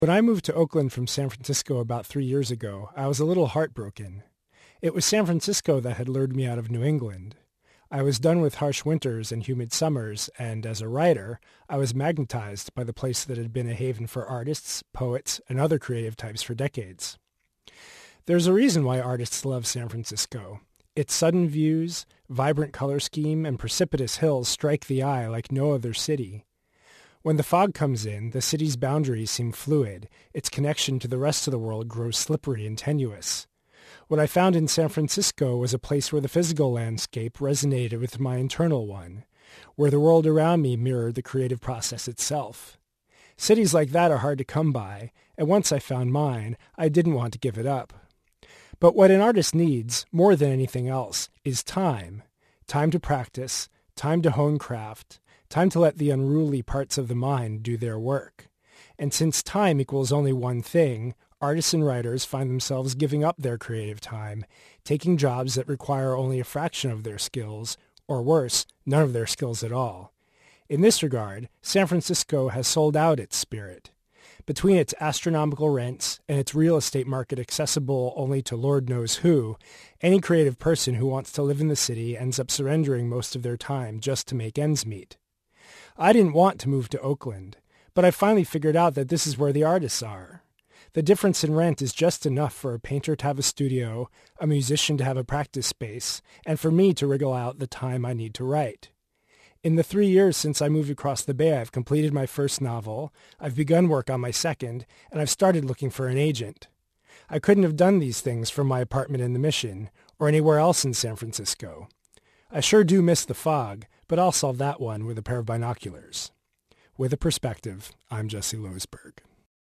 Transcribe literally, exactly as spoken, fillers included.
When I moved to Oakland from San Francisco about three years ago, I was a little heartbroken. It was San Francisco that had lured me out of New England. I was done with harsh winters and humid summers, and as a writer, I was magnetized by the place that had been a haven for artists, poets, and other creative types for decades. There's a reason why artists love San Francisco. Its sudden views, vibrant color scheme, and precipitous hills strike the eye like no other city. When the fog comes in, the city's boundaries seem fluid. Its connection to the rest of the world grows slippery and tenuous. What I found in San Francisco was a place where the physical landscape resonated with my internal one, where the world around me mirrored the creative process itself. Cities like that are hard to come by, and once I found mine, I didn't want to give it up. But what an artist needs, more than anything else, is time. Time to practice, time to hone craft, time to let the unruly parts of the mind do their work. And since time equals only one thing, artists and writers find themselves giving up their creative time, taking jobs that require only a fraction of their skills, or worse, none of their skills at all. In this regard, San Francisco has sold out its spirit. Between its astronomical rents and its real estate market accessible only to Lord knows who, any creative person who wants to live in the city ends up surrendering most of their time just to make ends meet. I didn't want to move to Oakland, but I finally figured out that this is where the artists are. The difference in rent is just enough for a painter to have a studio, a musician to have a practice space, and for me to wriggle out the time I need to write. In the three years since I moved across the Bay, I've completed my first novel, I've begun work on my second, and I've started looking for an agent. I couldn't have done these things from my apartment in the Mission, or anywhere else in San Francisco. I sure do miss the fog, but I'll solve that one with a pair of binoculars. With a Perspective, I'm Jesse Lowsberg.